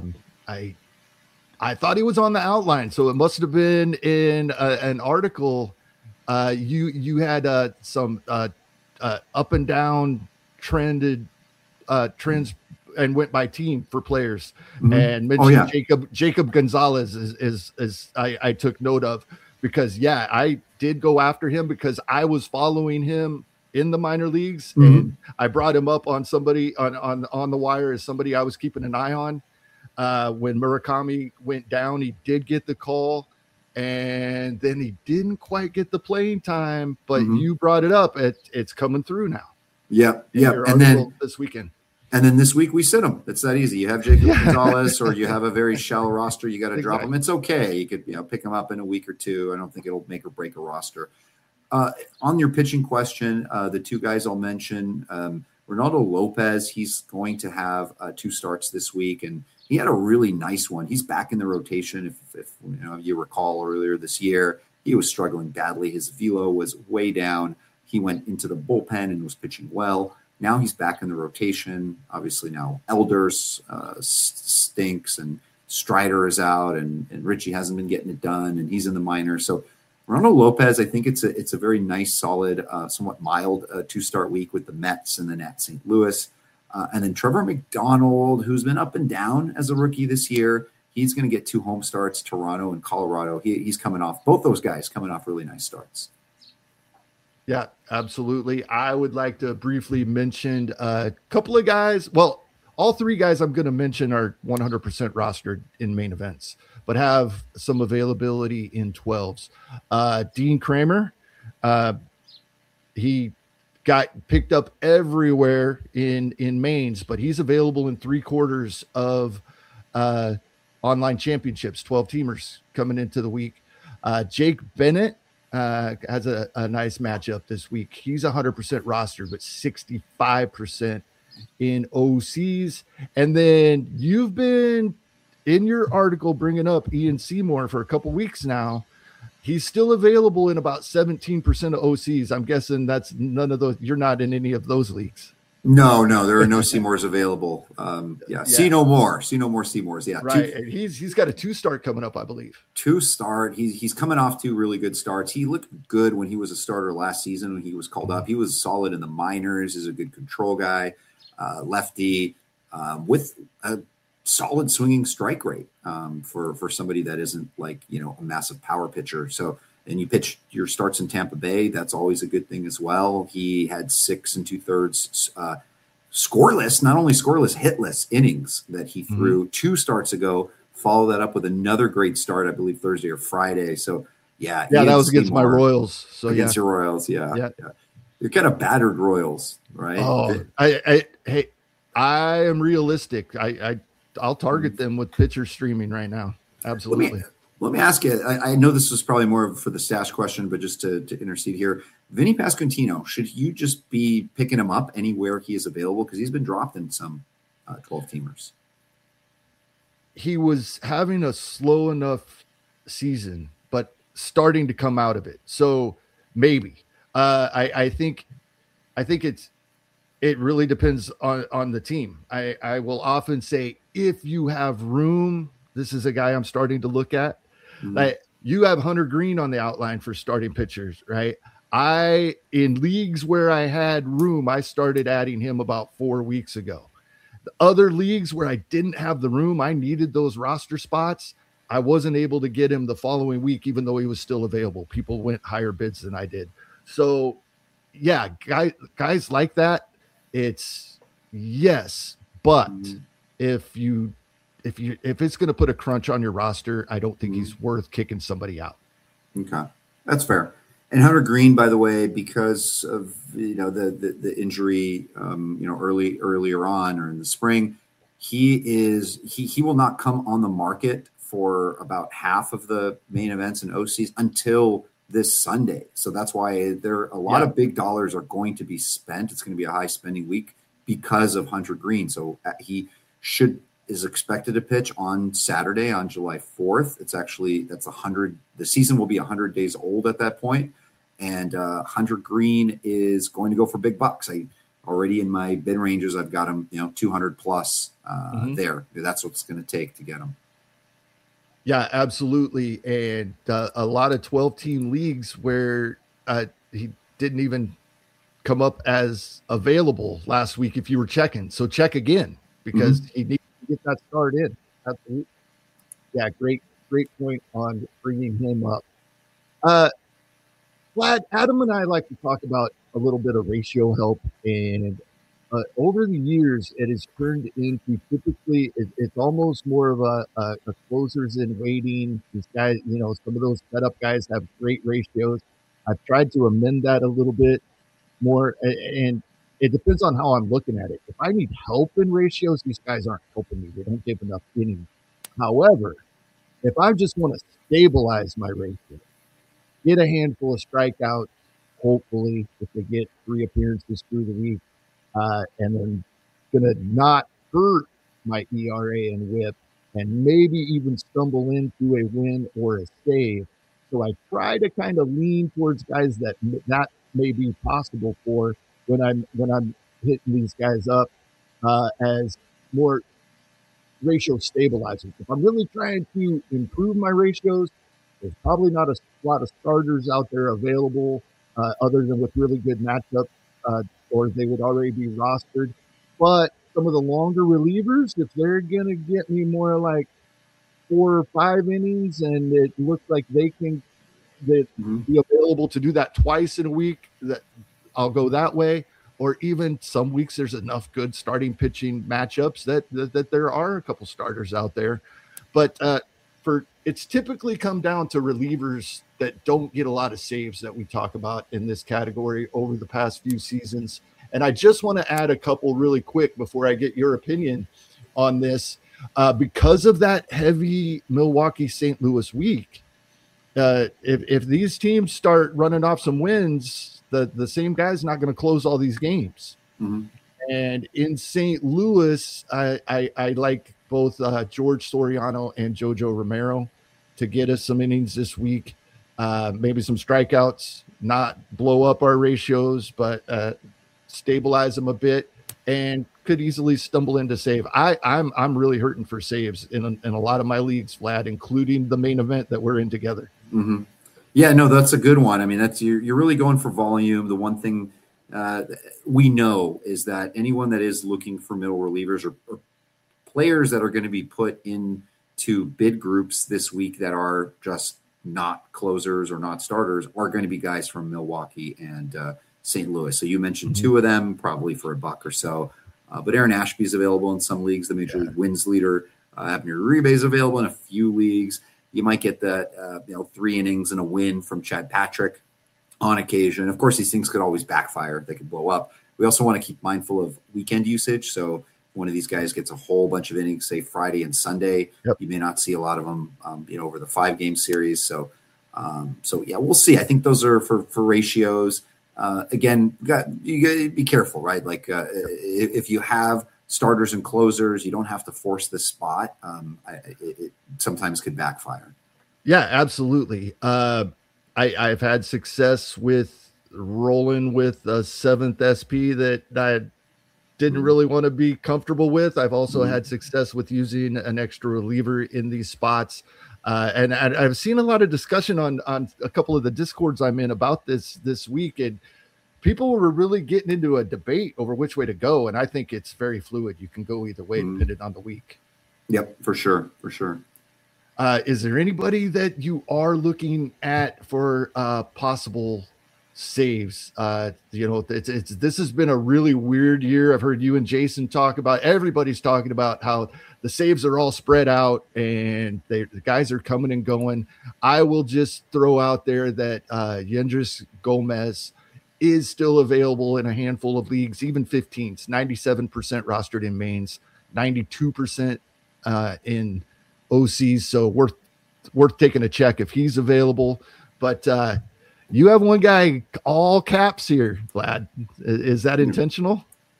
I thought he was on the outline, so it must have been in an article. You had some up and down trends and went by team for players, and mentioned Jacob Gonzalez is I took note of, because I did go after him because I was following him in the minor leagues, and I brought him up on somebody on the wire as somebody I was keeping an eye on. When Murakami went down, he did get the call, and then he didn't quite get the playing time, but you brought it up. It's coming through now. Yeah. And then this weekend. And then this week we sit him. It's that easy. You have Jacob Gonzalez, or you have a very shallow roster. You got to drop him. It's okay. You could pick him up in a week or two. I don't think it'll make or break a roster. On your pitching question, the two guys I'll mention, Ronaldo Lopez, he's going to have 2 starts this week, and he had a really nice one. He's back in the rotation. If you recall earlier this year, he was struggling badly. His velo was way down. He went into the bullpen and was pitching well. Now he's back in the rotation. Obviously now Elders stinks, and Strider is out, and Richie hasn't been getting it done, and he's in the minors. So Ronaldo Lopez, I think it's a very nice, solid, somewhat mild 2-start week with the Mets and then at St. Louis. And then Trevor McDonald, who's been up and down as a rookie this year, he's going to get 2 home starts, Toronto and Colorado. He's coming off, both those guys coming off really nice starts. Yeah, absolutely. I would like to briefly mention a couple of guys. Well, all 3 guys I'm going to mention are 100% rostered in main events, but have some availability in 12s. Dean Kramer, he got picked up everywhere in mains, but he's available in 3/4 of online championships, 12-teamers coming into the week. Jake Bennett has a nice matchup this week. He's 100% rostered, but 65% in OCs. And then you've been in your article bringing up Ian Seymour for a couple weeks now. He's still available in about 17% of OCs. I'm guessing that's none of those. You're not in any of those leagues. No, there are no Seymours available. See no more Seymours. Yeah, right. He's got a 2-start coming up, I believe. 2-start. He's coming off 2 really good starts. He looked good when he was a starter last season when he was called up. He was solid in the minors. He's a good control guy, lefty, with a solid swinging strike rate for somebody that isn't like a massive power pitcher. So. And you pitch your starts in Tampa Bay, that's always a good thing as well. He had 6 2/3 scoreless, not only scoreless, hitless innings that he threw 2 starts ago. Follow that up with another great start, I believe Thursday or Friday. So that was against my Royals. So against your Royals, yeah. You're kind of battered Royals, right? Oh, I am realistic. I'll target them with pitcher streaming right now. Absolutely. Let me ask you, I know this was probably more for the stash question, but just to intercede here, Vinny Pasquantino, should you just be picking him up anywhere he is available? Because he's been dropped in some 12-teamers. He was having a slow enough season, but starting to come out of it. So maybe I think it really depends on the team. I will often say, if you have room, this is a guy I'm starting to look at. Like, you have Hunter Green on the outline for starting pitchers, right? In leagues where I had room, I started adding him about 4 weeks ago. The other leagues where I didn't have the room, I needed those roster spots, I wasn't able to get him the following week, even though he was still available. People went higher bids than I did. So yeah, guys like that, it's yes, but if it's going to put a crunch on your roster, I don't think he's worth kicking somebody out. Okay, that's fair. And Hunter Green, by the way, because of the injury, earlier on or in the spring, he will not come on the market for about half of the main events and OCs until this Sunday. So that's why a lot of big dollars are going to be spent. It's going to be a high spending week because of Hunter Green. So he is expected to pitch on Saturday, on July 4th. The season will be 100 days old at that point. And Hunter Green is going to go for big bucks. I already, in my bid ranges, I've got him, 200 plus there. That's what it's going to take to get him. Yeah, absolutely. And a lot of 12-team leagues where he didn't even come up as available last week if you were checking. So check again, because he needs to get that start in. Absolutely. Yeah, great point on bringing him up. Vlad, Adam and I like to talk about a little bit of ratio help, and over the years, it has turned into typically it's almost more of a closers in waiting. These guys, some of those setup guys have great ratios. I've tried to amend that a little bit more, and it depends on how I'm looking at it. If I need help in ratios, these guys aren't helping me. They don't give enough innings. However, if I just want to stabilize my ratio, get a handful of strikeouts, hopefully, if they get 3 appearances through the week, and then going to not hurt my ERA and WHIP, and maybe even stumble into a win or a save. So I try to kind of lean towards guys that may be possible for when I'm hitting these guys up as more ratio stabilizers. If I'm really trying to improve my ratios, there's probably not a lot of starters out there available other than with really good matchups, or they would already be rostered. But some of the longer relievers, if they're going to get me more like 4 or 5 innings and it looks like they can be available to do that twice in a week, that I'll go that way. Or even some weeks there's enough good starting pitching matchups that there are a couple starters out there. But it's typically come down to relievers that don't get a lot of saves that we talk about in this category over the past few seasons. And I just want to add a couple really quick before I get your opinion on this. Because of that heavy Milwaukee-St. Louis week, if these teams start running off some wins, the same guy's not going to close all these games. And in St. Louis, I like both George Soriano and Jojo Romero to get us some innings this week. Maybe some strikeouts, not blow up our ratios, but stabilize them a bit, and could easily stumble into save. I'm really hurting for saves in a lot of my leagues, Vlad, including the main event that we're in together. Yeah, no, that's a good one. I mean, you're really going for volume. The one thing we know is that anyone that is looking for middle relievers or players that are going to be put into bid groups this week that are just not closers or not starters are going to be guys from Milwaukee and St. Louis. So you mentioned 2 of them, probably for $1 or so. But Aaron Ashby is available in some leagues. The Major League wins leader, Abner Uribe, is available in a few leagues. You might get that 3 innings and a win from Chad Patrick on occasion. Of course, these things could always backfire. They could blow up. We also want to keep mindful of weekend usage. So one of these guys gets a whole bunch of innings, say Friday and Sunday. You may not see a lot of them, over the 5-game series. So yeah, we'll see. I think those are for ratios. Again, you got to be careful, right? Like if you have starters and closers, you don't have to force this spot. It sometimes could backfire. Yeah, absolutely. I've had success with rolling with a seventh SP that I didn't Mhm. really want to be comfortable with. I've also Mhm. had success with using an extra reliever in these spots. And I've seen a lot of discussion on a couple of the discords I'm in about this week, and people were really getting into a debate over which way to go. And I think it's very fluid. You can go either way Mhm. depending on the week. Yep, for sure, for sure. Is there anybody that you are looking at for possible saves? This has been a really weird year. I've heard you and Jason talk about. Everybody's talking about how the saves are all spread out and the guys are coming and going. I will just throw out there that Yendris Gomez is still available in a handful of leagues, even 15s, 97% rostered in mains, 92% in OCs, so worth taking a check if he's available. But you have one guy all caps here, Vlad. Is that intentional?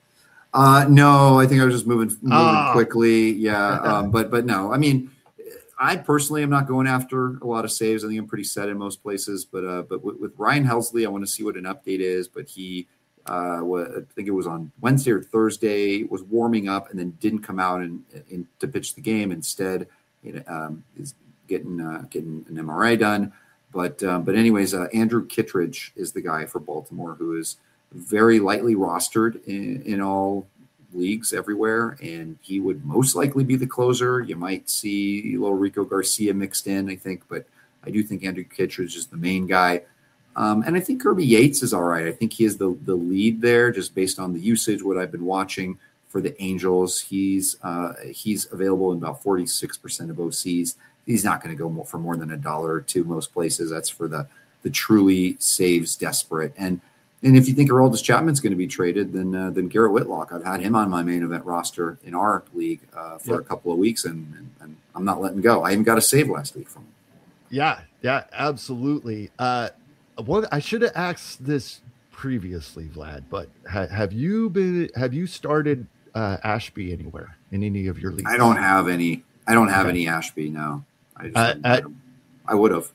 No, I think I was just moving Ah, quickly. Yeah, but no. I mean, I personally am not going after a lot of saves. I think I'm pretty set in most places. But with Ryan Helsley, I want to see what an update is. But he, I think it was on Wednesday or Thursday, was warming up and then didn't come out and to pitch the game. Instead, is getting an MRI done. But anyways, Andrew Kittredge is the guy for Baltimore who is very lightly rostered in all leagues everywhere, and he would most likely be the closer. You might see little Rico Garcia mixed in, I think, but I do think Andrew Kittredge is the main guy. And I think Kirby Yates is all right. I think he is the lead there, just based on the usage, what I've been watching for the Angels. He's available in about 46% of OCs. He's not going to go for more than $1 or $2 most places. That's for the truly saves desperate. And if you think Aroldis Chapman's going to be traded, then Garrett Whitlock. I've had him on my main event roster in our league for a couple of weeks, and I'm not letting go. I even got a save last week from him. Yeah, absolutely. I should have asked this previously, Vlad, but have you started Ashby anywhere in any of your leagues? I don't have any. I don't have any Ashby. No, I just haven't had him. I would have.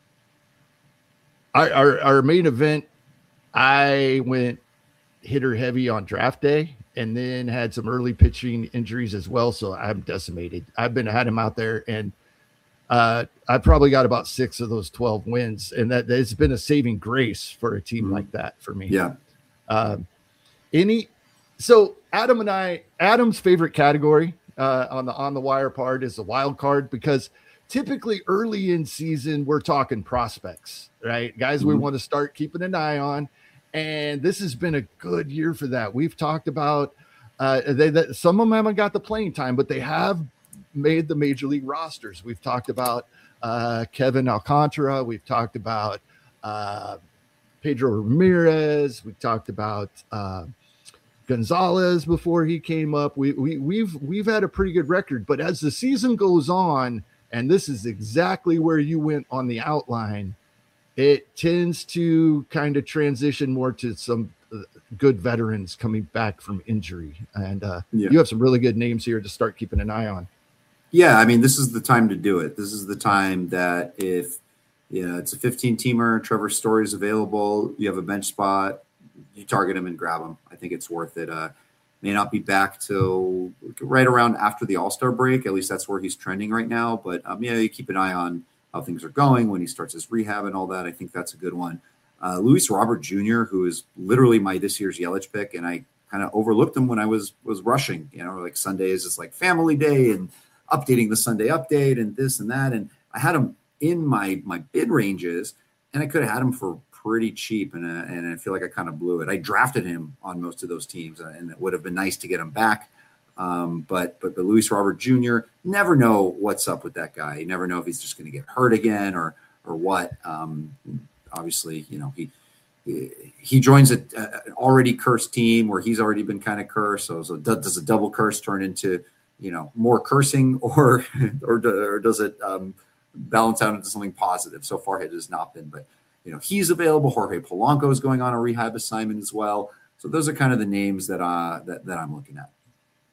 Our main event, I went hitter heavy on draft day and then had some early pitching injuries as well. So I'm decimated. I've had him out there, and I probably got about 6 of those 12 wins. And that it's been a saving grace for a team like that for me. Yeah. So Adam's favorite category on the wire part is the wild card, because typically early in season, we're talking prospects, right? Guys we want to start keeping an eye on. And this has been a good year for that. We've talked about some of them haven't got the playing time, but they have made the major league rosters. We've talked about Kevin Alcantara. We've talked about Pedro Ramirez. We've talked about Gonzalez before he came up. We've had a pretty good record, but as the season goes on, and this is exactly where you went on the outline, it tends to kind of transition more to some good veterans coming back from injury. And you have some really good names here to start keeping an eye on. Yeah, I mean, this is the time to do it. This is the time that if it's a 15-teamer, Trevor Story is available, you have a bench spot, you target him and grab him. I think it's worth it. May not be back till right around after the All-Star break. At least that's where he's trending right now. But you keep an eye on how things are going when he starts his rehab and all that. I think that's a good one. Luis Robert Jr., who is literally my this year's Yelich pick, and I kind of overlooked him when I was rushing. Like Sunday is just like family day and updating the Sunday update and this and that. And I had him in my bid ranges, and I could have had him for pretty cheap, and I feel like I kind of blew it. I drafted him on most of those teams, and it would have been nice to get him back. But the Luis Robert Jr., never know what's up with that guy. You never know if he's just going to get hurt again or what. Obviously, he joins an already cursed team where he's already been kind of cursed. So does a double curse turn into more cursing, or does it balance out into something positive? So far, it has not been, but he's available. Jorge Polanco is going on a rehab assignment as well. So those are kind of the names that I'm looking at.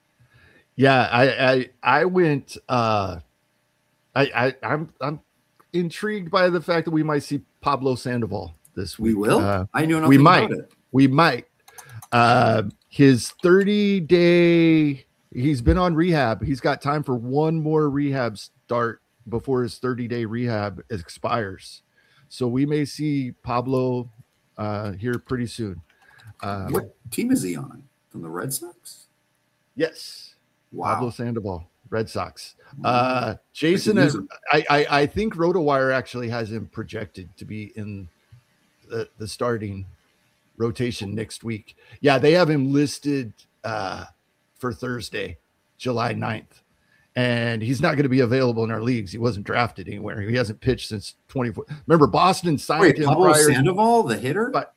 Yeah, I went. I'm intrigued by the fact that we might see Pablo Sandoval this week. We will. I know nothing we might. about it. We might. His 30-day. He's been on rehab. He's got time for one more rehab start before his 30-day rehab expires. So we may see Pablo here pretty soon. What team is he on? From the Red Sox? Yes. Wow. Pablo Sandoval, Red Sox. Jason, I think RotoWire actually has him projected to be in the starting rotation next week. Yeah, they have him listed for Thursday, July 9th. And he's not going to be available in our leagues. He wasn't drafted anywhere. He hasn't pitched since 24. Remember, Boston signed him. Pablo Sandoval, the hitter? But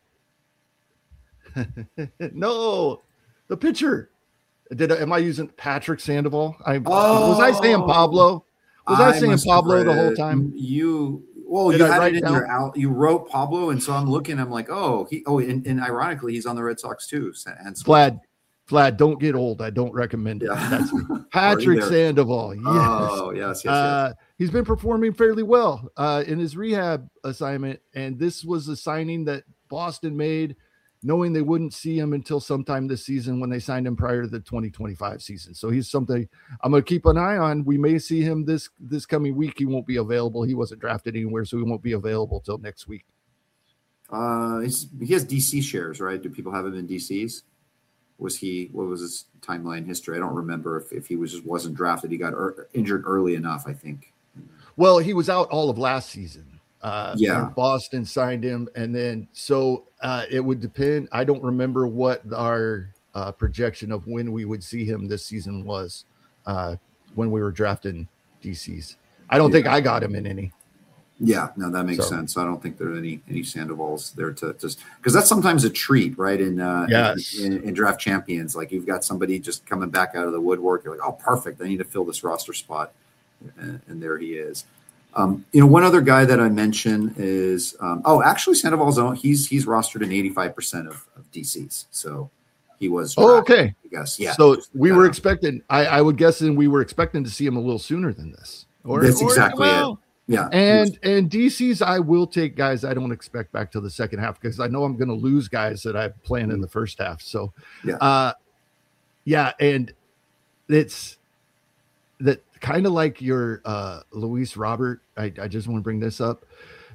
no, the pitcher. Am I using Patrick Sandoval? Was I saying Pablo? Was I saying Pablo the whole time? You had it in your out. You wrote Pablo, and so I'm looking. I'm like, and ironically, he's on the Red Sox too. And Vlad, don't get old. I don't recommend it. Yeah. That's Patrick Sandoval. Yes. Oh, yes. He's been performing fairly well in his rehab assignment, and this was a signing that Boston made, knowing they wouldn't see him until sometime this season when they signed him prior to the 2025 season. So he's something I'm going to keep an eye on. We may see him this coming week. He won't be available. He wasn't drafted anywhere, so he won't be available till next week. He has DC shares, right? Do people have him in DCs? What was his timeline history? I don't remember if he wasn't drafted. He got injured early enough, I think. Well, he was out all of last season. Boston signed him, and then it would depend. I don't remember what our projection of when we would see him this season was when we were drafting DCs. I don't think I got him in any. Yeah, no, that makes sense. I don't think there are any Sandovals there to just because that's sometimes a treat, right? In draft champions, like you've got somebody just coming back out of the woodwork. You're like, oh, perfect. I need to fill this roster spot, and there he is. One other guy that I mentioned is actually Sandoval's own. He's rostered in 85% of DCs, so he was. Okay. I guess, yeah. So we were expecting. I would guess, and we were expecting to see him a little sooner than this. That's exactly it. Yeah, and DCs, I will take guys I don't expect back to the second half because I know I'm going to lose guys that I planned in the first half. So, and it's that kind of like your Luis Robert. I just want to bring this up.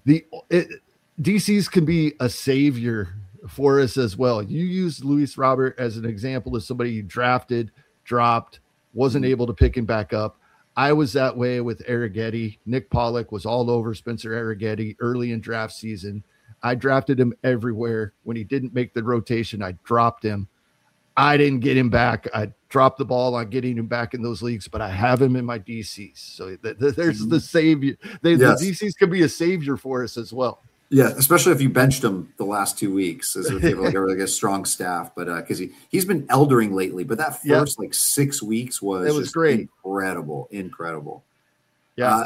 DCs can be a savior for us as well. You used Luis Robert as an example of somebody you drafted, dropped, wasn't able to pick him back up. I was that way with Arrighetti. Nick Pollock was all over Spencer Arrighetti early in draft season. I drafted him everywhere. When he didn't make the rotation, I dropped him. I didn't get him back. I dropped the ball on getting him back in those leagues, but I have him in my DCs. So there's the savior. The DCs can be a savior for us as well. Yeah, especially if you benched him the last 2 weeks, as if they have like a strong staff. But because he's been eldering lately, but that first 6 weeks was just great, incredible. Yeah.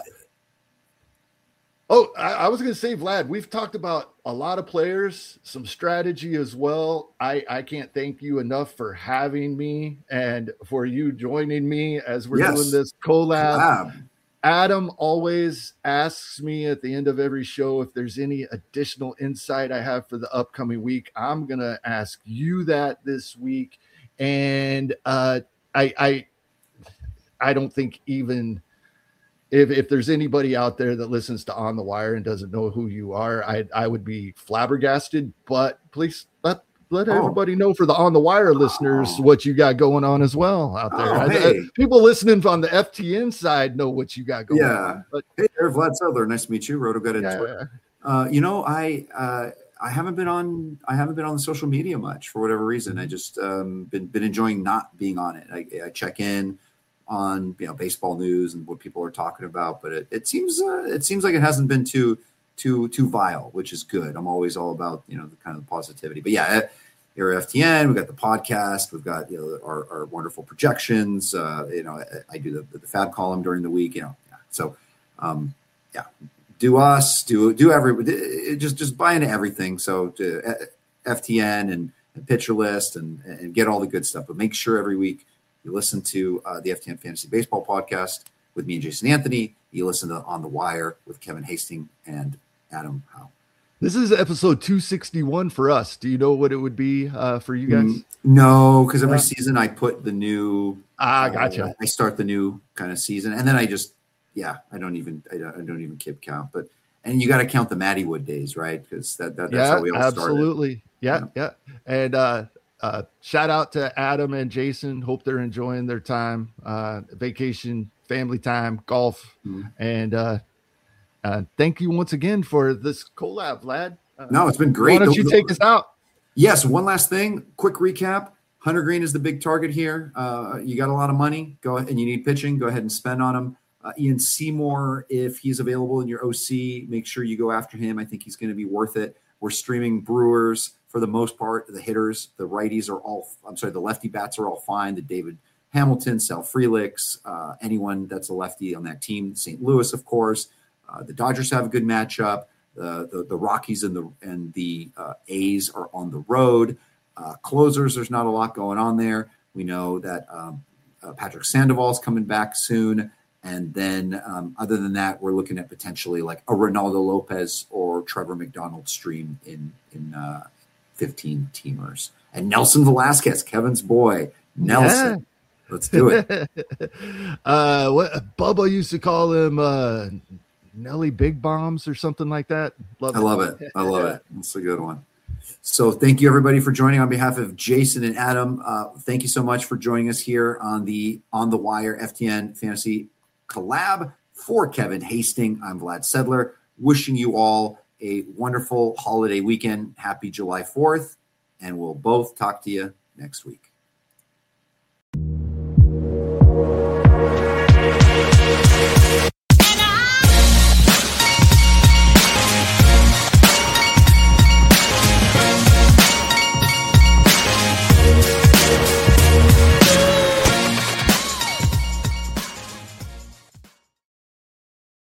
I was going to say, Vlad, we've talked about a lot of players, some strategy as well. I can't thank you enough for having me and for you joining me as we're doing this collab. Adam always asks me at the end of every show if there's any additional insight I have for the upcoming week. I'm going to ask you that this week. And I don't think even if there's anybody out there that listens to On the Wire and doesn't know who you are, I would be flabbergasted. But please let everybody know for the On the Wire listeners what you got going on as well out there. People listening on the FTN side know what you got going on. But, hey there, Vlad Sedler. Nice to meet you. RotoGut. I haven't been on the social media much for whatever reason. I just been enjoying not being on it. I check in on baseball news and what people are talking about, but it seems like it hasn't been too vile, which is good. I'm always all about the kind of the positivity. But here at FTN, we've got the podcast, we've got our wonderful projections. I do the Fab column during the week. Do everybody just buy into everything. So to FTN and Pitcher List and get all the good stuff. But make sure every week you listen to the FTN Fantasy Baseball podcast with me and Jason Anthony. You listen to On the Wire with Kevin Hastings and Adam Howe. This is episode 261 for us. Do you know what it would be for you guys? No, because every season I put the new. Gotcha. I start the new kind of season, and then I just, I don't even keep count. But and you got to count the Matty Wood days, right? Because that's how we all absolutely. Started. Yeah. And shout out to Adam and Jason. Hope they're enjoying their time, vacation, family time, golf, and. Thank you once again for this collab, Vlad. No, it's been great. Why don't you take us out? Yes. One last thing. Quick recap. Hunter Green is the big target here. You got a lot of money. Go ahead, and you need pitching. Go ahead and spend on him. Ian Seymour, if he's available in your OC, make sure you go after him. I think he's going to be worth it. We're streaming Brewers for the most part. The hitters, the righties the lefty bats are all fine. The David Hamilton, Sal Frelick, anyone that's a lefty on that team. St. Louis, of course. The Dodgers have a good matchup. The Rockies and the A's are on the road. Closers, there's not a lot going on there. We know that Patrick Sandoval is coming back soon. And then other than that, we're looking at potentially like a Ronaldo Lopez or Trevor McDonald stream in 15 teamers. And Nelson Velasquez, Kevin's boy, Nelson. Yeah. Let's do it. What Bubba used to call him Nelly Big Bombs or something like that. I love it. That's a good one. So thank you everybody for joining. On behalf of Jason and Adam, thank you so much for joining us here on the Wire FTN Fantasy Collab. For Kevin Hastings, I'm Vlad Sedler, wishing you all a wonderful holiday weekend. Happy July 4th, and we'll both talk to you next week.